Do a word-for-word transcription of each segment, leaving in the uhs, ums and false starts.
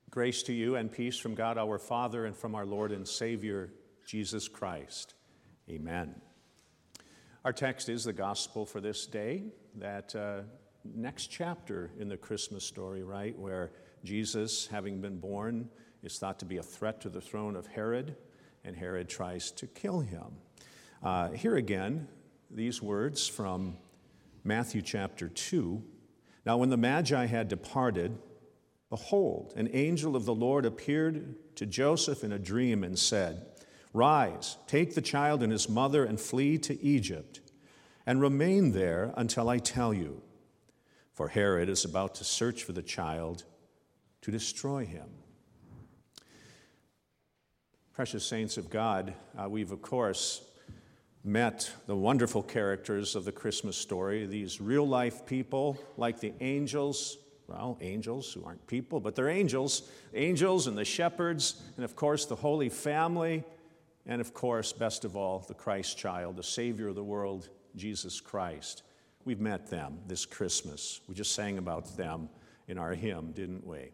Grace to you and peace from God our Father and from our Lord and Savior, Jesus Christ. Amen. Our text is the gospel for this day, that uh, next chapter in the Christmas story, right, where Jesus, having been born, is thought to be a threat to the throne of Herod, and Herod tries to kill him. Uh, here again, these words from Matthew chapter two. Now when the Magi had departed, behold, an angel of the Lord appeared to Joseph in a dream and said, Rise, take the child and his mother and flee to Egypt, and remain there until I tell you. For Herod is about to search for the child to destroy him. Precious saints of God, uh, we've of course met the wonderful characters of the Christmas story, these real-life people like the angels. Well, angels who aren't people, but they're angels. Angels and the shepherds, and of course the Holy Family, and of course, best of all, the Christ child, the Savior of the world, Jesus Christ. We've met them this Christmas. We just sang about them in our hymn, didn't we?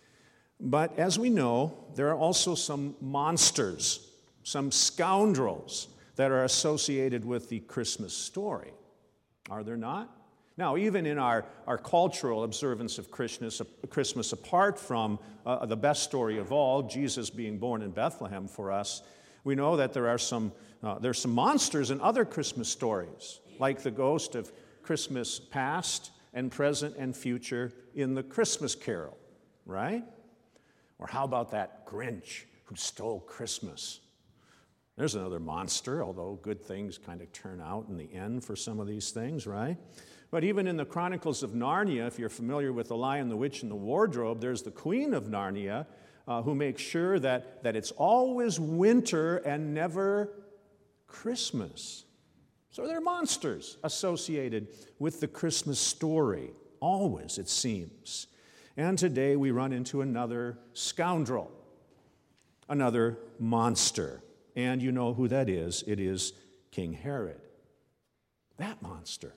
But as we know, there are also some monsters, some scoundrels that are associated with the Christmas story. Are there not? Now, even in our, our cultural observance of Christmas, Christmas apart from uh, the best story of all, Jesus being born in Bethlehem for us, we know that there are some, uh, there's some monsters in other Christmas stories, like the ghost of Christmas past and present and future in the Christmas Carol, right? Or how about that Grinch who stole Christmas? There's another monster, although good things kind of turn out in the end for some of these things, right? But even in the Chronicles of Narnia, if you're familiar with The Lion, the Witch, and the Wardrobe, there's the Queen of Narnia uh, who makes sure that, that it's always winter and never Christmas. So there are monsters associated with the Christmas story, always, it seems. And today we run into another scoundrel, another monster. And you know who that is. It is King Herod, that monster.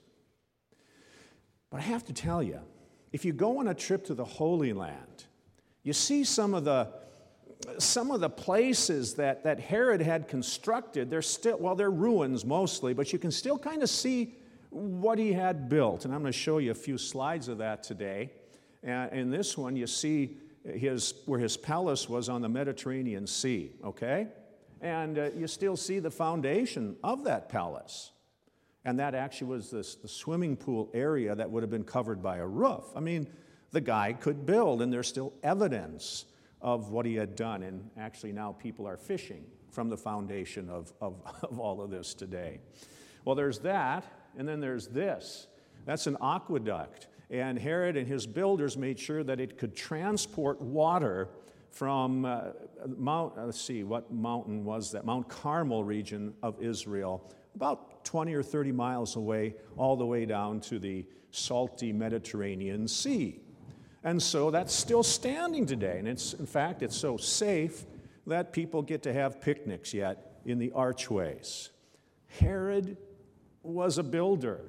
But I have to tell you, if you go on a trip to the Holy Land, you see some of the some of the places that, that Herod had constructed. They're still, well, they're ruins mostly, but you can still kind of see what he had built. And I'm going to show you a few slides of that today. And in this one, you see his where his palace was on the Mediterranean Sea, okay? And uh, you still see the foundation of that palace. And that actually was this, the swimming pool area that would have been covered by a roof. I mean, the guy could build, and there's still evidence of what he had done. And actually now people are fishing from the foundation of, of, of all of this today. Well, there's that, and then there's this. That's an aqueduct. And Herod and his builders made sure that it could transport water from uh, Mount, let's see, what mountain was that? Mount Carmel region of Israel, about twenty or thirty miles away, all the way down to the salty Mediterranean Sea. And so that's still standing today. And it's, in fact, it's so safe that people get to have picnics yet in the archways. Herod was a builder,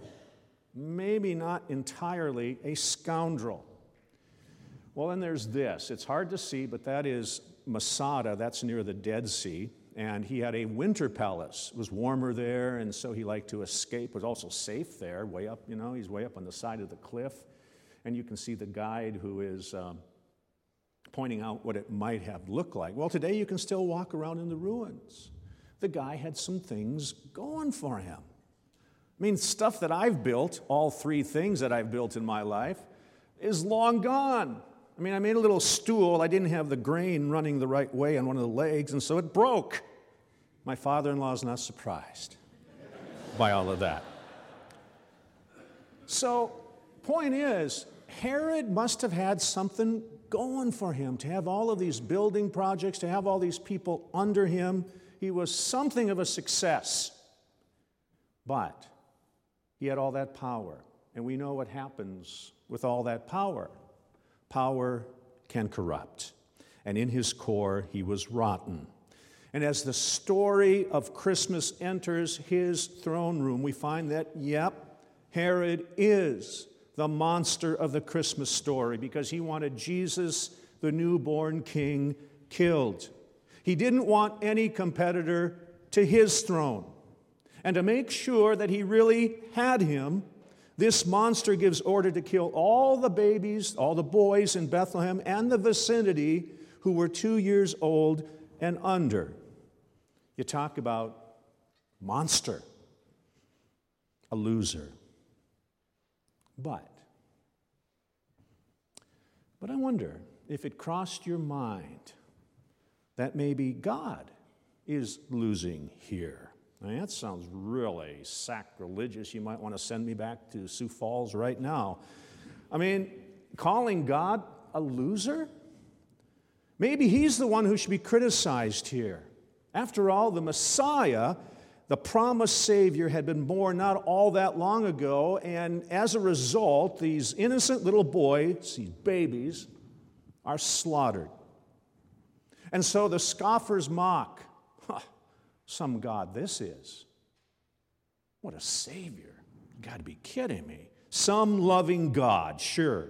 maybe not entirely a scoundrel. Well, then there's this. It's hard to see, but that is Masada. That's near the Dead Sea. And he had a winter palace. It was warmer there, and so he liked to escape. It was also safe there, way up, you know, he's way up on the side of the cliff. And you can see the guide who is um, pointing out what it might have looked like. Well, today you can still walk around in the ruins. The guy had some things going for him. I mean, stuff that I've built, all three things that I've built in my life, is long gone. I mean, I made a little stool. I didn't have the grain running the right way on one of the legs, and so it broke. My father-in-law is not surprised by all of that. So, point is, Herod must have had something going for him, to have all of these building projects, to have all these people under him. He was something of a success. But he had all that power, and we know what happens with all that power. Power can corrupt, and in his core, he was rotten. And as the story of Christmas enters his throne room, we find that, yep, Herod is the monster of the Christmas story, because he wanted Jesus, the newborn king killed. He didn't want any competitor to his throne. And to make sure that he really had him, this monster gives order to kill all the babies, all the boys in Bethlehem and the vicinity who were two years old and under. You talk about monster, a loser. But, but I wonder if it crossed your mind that maybe God is losing here. I mean, that sounds really sacrilegious. You might want to send me back to Sioux Falls right now. I mean, calling God a loser? Maybe he's the one who should be criticized here. After all, the Messiah, the promised Savior, had been born not all that long ago, and as a result, these innocent little boys, these babies, are slaughtered. And so the scoffers mock. Huh, some God this is. What a Savior. You got to be kidding me. Some loving God, sure.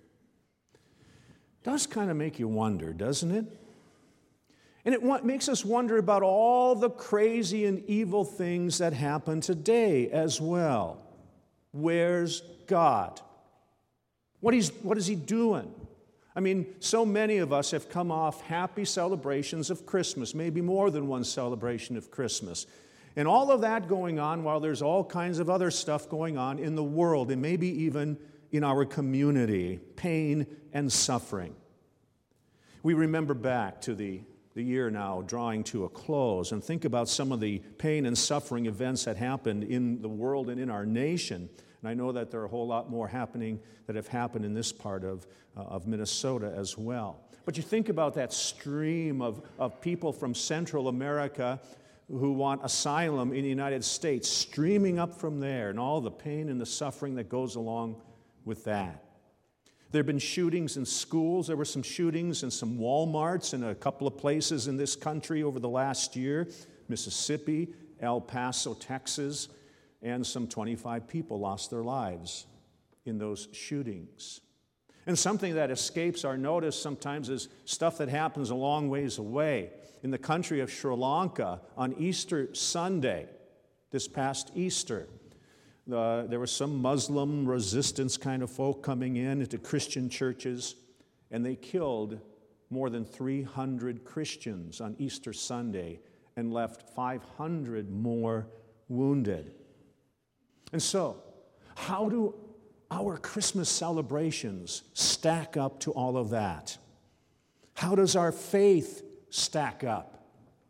Does kind of make you wonder, doesn't it? And it makes us wonder about all the crazy and evil things that happen today as well. Where's God? What, he's, what is he doing? I mean, so many of us have come off happy celebrations of Christmas, maybe more than one celebration of Christmas. And all of that going on while there's all kinds of other stuff going on in the world and maybe even in our community, pain and suffering. We remember back to the, the year now drawing to a close and think about some of the pain and suffering events that happened in the world and in our nation. And I know that there are a whole lot more happening that have happened in this part of, uh, of Minnesota as well. But you think about that stream of, of people from Central America who want asylum in the United States streaming up from there and all the pain and the suffering that goes along with that. There have been shootings in schools. There were some shootings in some Walmarts in a couple of places in this country over the last year. Mississippi, El Paso, Texas, and some twenty-five people lost their lives in those shootings. And something that escapes our notice sometimes is stuff that happens a long ways away. In the country of Sri Lanka, on Easter Sunday, this past Easter, uh, there were some Muslim resistance kind of folk coming in into Christian churches, and they killed more than three hundred Christians on Easter Sunday and left five hundred more wounded. And so, how do our Christmas celebrations stack up to all of that? How does our faith stack up?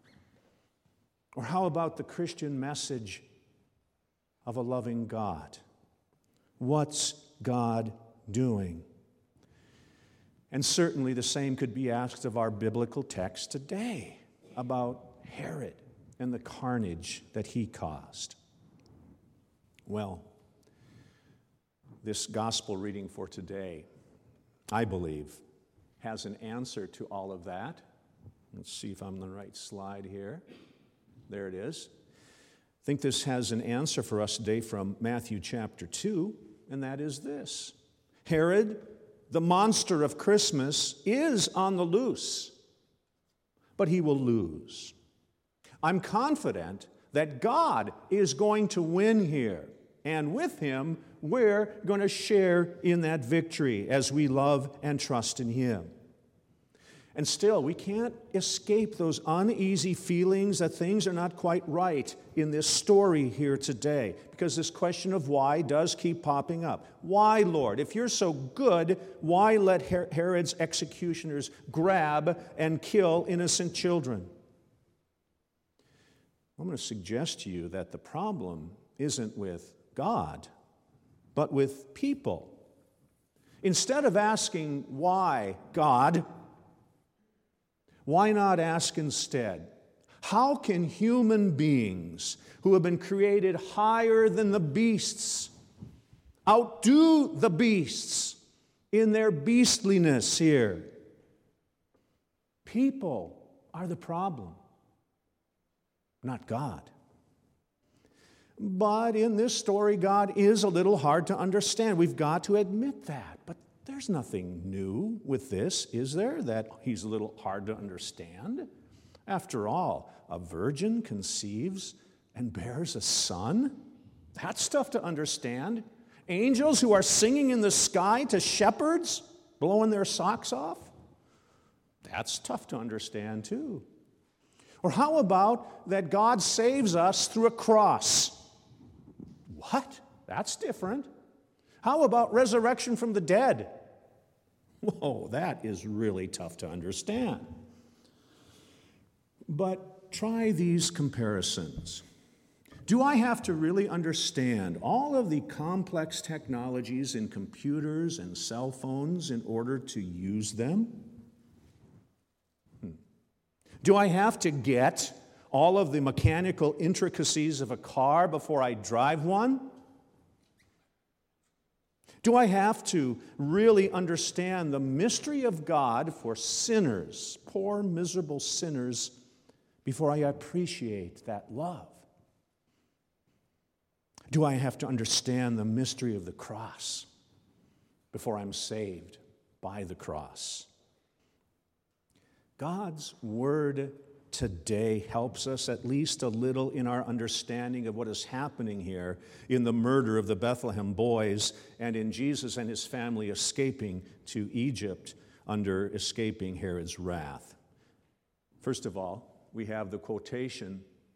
Or how about the Christian message of a loving God? What's God doing? And certainly the same could be asked of our biblical text today about Herod and the carnage that he caused. Well, this gospel reading for today, I believe, has an answer to all of that. Let's see if I'm on the right slide here. There it is. I think this has an answer for us today from Matthew chapter two, and that is this. Herod, the monster of Christmas, is on the loose, but he will lose. I'm confident that God is going to win here, and with him, we're going to share in that victory as we love and trust in him. And still, we can't escape those uneasy feelings that things are not quite right in this story here today, because this question of why does keep popping up. Why, Lord? If you're so good, why let Herod's executioners grab and kill innocent children? I'm going to suggest to you that the problem isn't with God, but with people. Instead of asking, why, God, why not ask instead, how can human beings who have been created higher than the beasts outdo the beasts in their beastliness here? People are the problem, not God. But in this story, God is a little hard to understand. We've got to admit that. But There's nothing new with this, is there, that he's a little hard to understand? After all, a virgin conceives and bears a son? That's tough to understand. Angels who are singing in the sky to shepherds, blowing their socks off? That's tough to understand too. Or how about that God saves us through a cross? What? That's different. How about resurrection from the dead? Whoa, that is really tough to understand. But try these comparisons. Do I have to really understand all of the complex technologies in computers and cell phones in order to use them? Hmm. Do I have to get all of the mechanical intricacies of a car before I drive one? Do I have to really understand the mystery of God for sinners, poor, miserable sinners, before I appreciate that love? Do I have to understand the mystery of the cross before I'm saved by the cross? God's word today helps us at least a little in our understanding of what is happening here in the murder of the Bethlehem boys and in Jesus and his family escaping to Egypt under escaping Herod's wrath. First of all, we have the quotation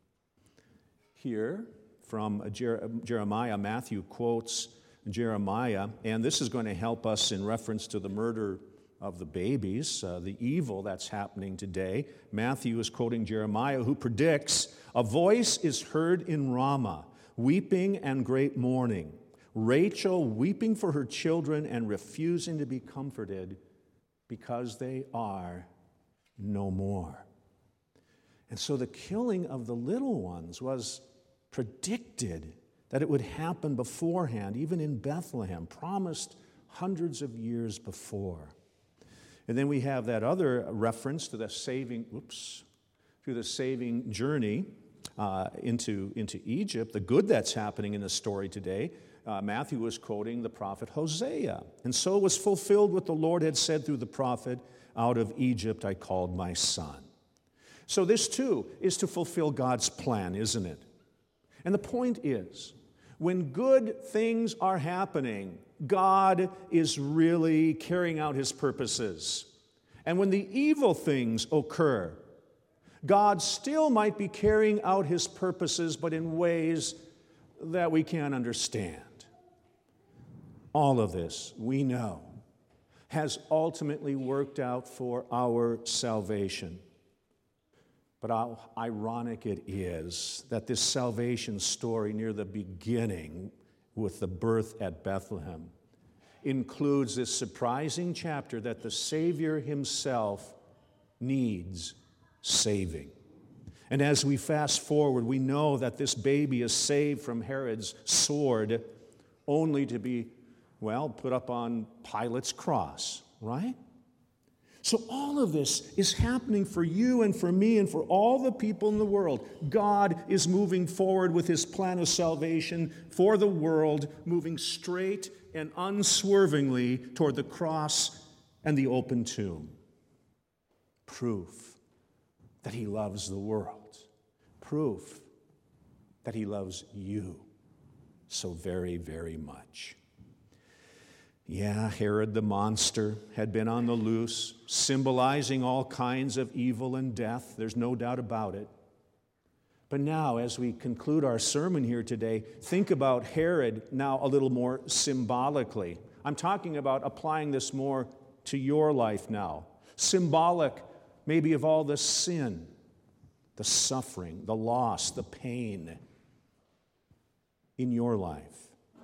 here from Jeremiah. Matthew quotes Jeremiah, and this is going to help us in reference to the murder of the babies, uh, the evil that's happening today. Matthew is quoting Jeremiah, who predicts, "A voice is heard in Ramah, weeping and great mourning, Rachel weeping for her children and refusing to be comforted because they are no more." And so the killing of the little ones was predicted, that it would happen beforehand, even in Bethlehem, promised hundreds of years before. And then we have that other reference to the saving, oops, to the saving journey uh, into, into Egypt, the good that's happening in the story today. Uh, Matthew was quoting the prophet Hosea. "And so was fulfilled what the Lord had said through the prophet, 'Out of Egypt I called my son.'" So this too is to fulfill God's plan, isn't it? And the point is, when good things are happening, God is really carrying out his purposes. And when the evil things occur, God still might be carrying out his purposes, but in ways that we can't understand. All of this, we know, has ultimately worked out for our salvation. But how ironic it is that this salvation story near the beginning with the birth at Bethlehem includes this surprising chapter that the Savior himself needs saving. And as we fast forward, we know that this baby is saved from Herod's sword only to be, well, put up on Pilate's cross, right? So all of this is happening for you and for me and for all the people in the world. God is moving forward with his plan of salvation for the world, moving straight and unswervingly toward the cross and the open tomb. Proof that he loves the world. Proof that he loves you so very, very much. Yeah, Herod the monster had been on the loose, symbolizing all kinds of evil and death. There's no doubt about it. But now, as we conclude our sermon here today, think about Herod now a little more symbolically. I'm talking about applying this more to your life now. Symbolic, maybe, of all the sin, the suffering, the loss, the pain in your life.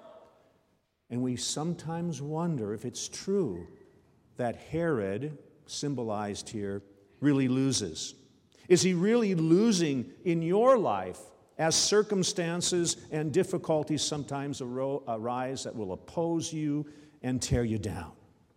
And we sometimes wonder if it's true that Herod, symbolized here, really loses. Is he really losing in your life as circumstances and difficulties sometimes arise that will oppose you and tear you down?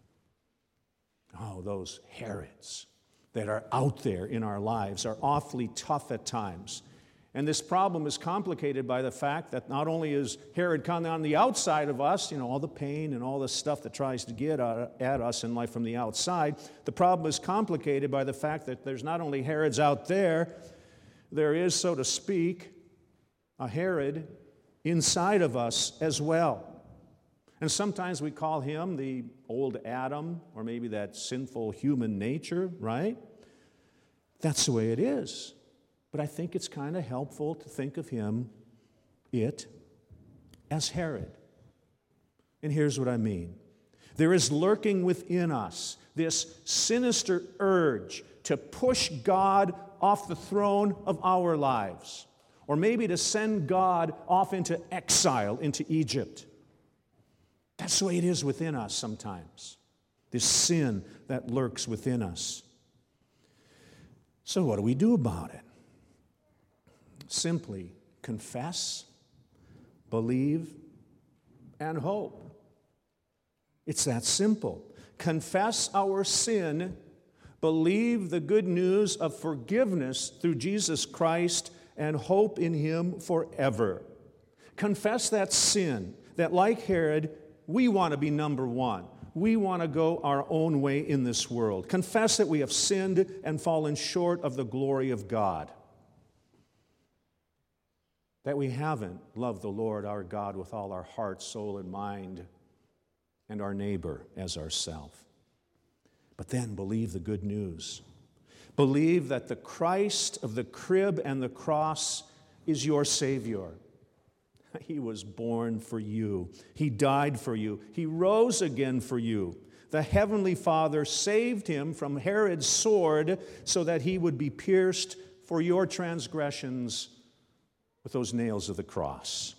Oh, those Herods that are out there in our lives are awfully tough at times. And this problem is complicated by the fact that not only is Herod kind of on the outside of us, you know, all the pain and all the stuff that tries to get at us in life from the outside, the problem is complicated by the fact that there's not only Herods out there, there is, so to speak, a Herod inside of us as well. And sometimes we call him the old Adam, or maybe that sinful human nature, right? That's the way it is. But I think it's kind of helpful to think of him, it, as Herod. And here's what I mean. There is lurking within us this sinister urge to push God off the throne of our lives, or maybe to send God off into exile, into Egypt. That's the way it is within us sometimes, this sin that lurks within us. So what do we do about it? Simply confess, believe, and hope. It's that simple. Confess our sin, believe the good news of forgiveness through Jesus Christ, and hope in Him forever. Confess that sin, that like Herod, we want to be number one. We want to go our own way in this world. Confess that we have sinned and fallen short of the glory of God. That we haven't loved the Lord our God with all our heart, soul, and mind, and our neighbor as ourself. But then believe the good news. Believe that the Christ of the crib and the cross is your Savior. He was born for you. He died for you. He rose again for you. The Heavenly Father saved him from Herod's sword so that he would be pierced for your transgressions with those nails of the cross.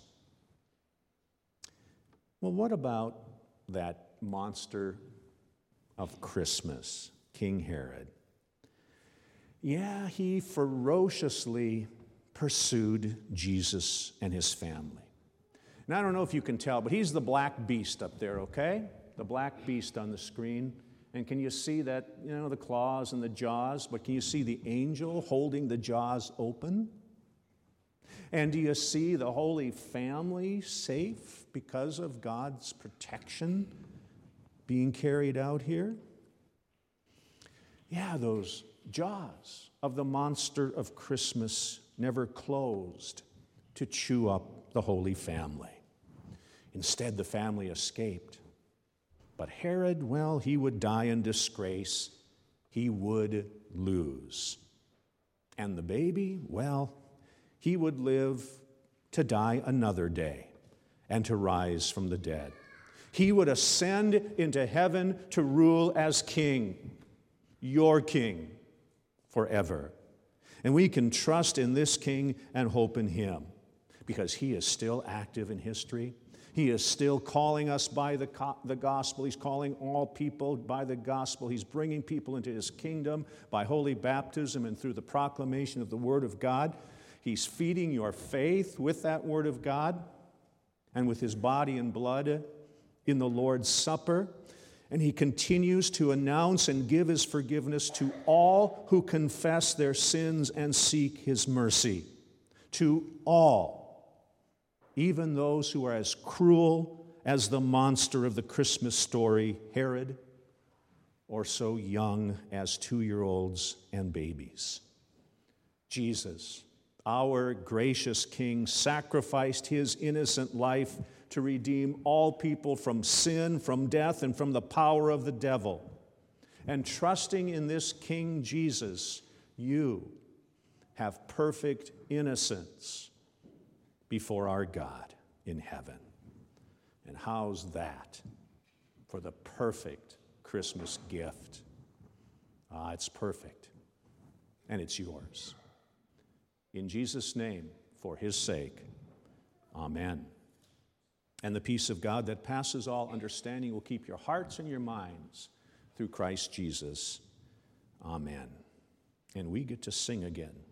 Well, what about that monster of Christmas, King Herod? Yeah, he ferociously pursued Jesus and his family. And I don't know if you can tell, but he's the black beast up there, okay? The black beast on the screen. And can you see that, you know, the claws and the jaws? But can you see the angel holding the jaws open? And do you see the Holy Family safe because of God's protection being carried out here? Yeah, those jaws of the monster of Christmas never closed to chew up the Holy Family. Instead, the family escaped. But Herod, well, he would die in disgrace. He would lose. And the baby, well, he would live to die another day and to rise from the dead. He would ascend into heaven to rule as king, your king, forever. And we can trust in this king and hope in him because he is still active in history. He is still calling us by the, co- the gospel. He's calling all people by the gospel. He's bringing people into his kingdom by holy baptism and through the proclamation of the word of God. He's feeding your faith with that word of God and with his body and blood in the Lord's Supper. And he continues to announce and give his forgiveness to all who confess their sins and seek his mercy. To all, even those who are as cruel as the monster of the Christmas story, Herod, or so young as two-year-olds and babies. Jesus, our gracious King, sacrificed his innocent life to redeem all people from sin, from death, and from the power of the devil. And trusting in this King Jesus, you have perfect innocence before our God in heaven. And how's that for the perfect Christmas gift? Ah, it's perfect, and it's yours. In Jesus' name, for his sake, amen. And the peace of God that passes all understanding will keep your hearts and your minds through Christ Jesus. Amen. And we get to sing again.